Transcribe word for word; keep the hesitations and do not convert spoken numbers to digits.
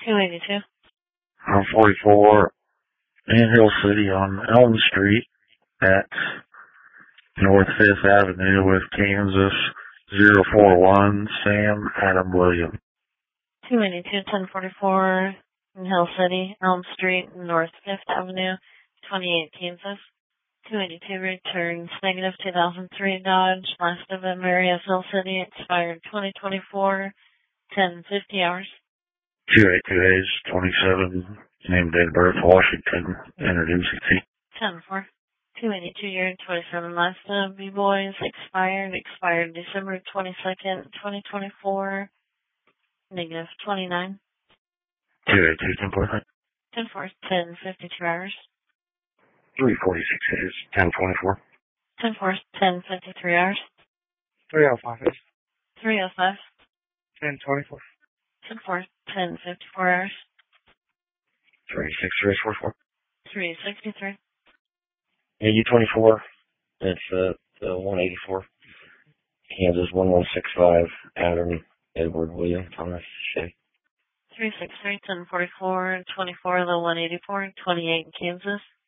two eighty-two. one forty-four in Hill City on Elm Street at North Fifth Avenue with Kansas zero four one, Sam Adam William. two eighty-two, ten forty-four in Hill City, Elm Street, North Fifth Avenue, twenty-eight, Kansas. two eighty-two returns negative two thousand three Dodge, last of them area Hill City, expired twenty twenty-four, ten fifty hours. two eighty-two age twenty-seven, name, date of birth, Washington, introducing fee. ten four. two eighty-two year twenty-seven last of B-Boys, expired, expired December twenty-second, twenty twenty-four, negative twenty-nine. two eighty-two, ten forty-five. ten four, ten fifty-two hours. three forty-six age ten twenty-four. ten four, ten fifty-three hours. three oh five age three oh five. ten twenty-four. ten four, ten fifty-four hours. three sixty-three forty-four. three sixty-three. A U twenty-four, that's uh, the one eighty-four. Kansas one one six five, Adam Edward William Thomas Shea. three sixty-three, ten forty-four, twenty-four, the one eighty-four, twenty-eight in Kansas.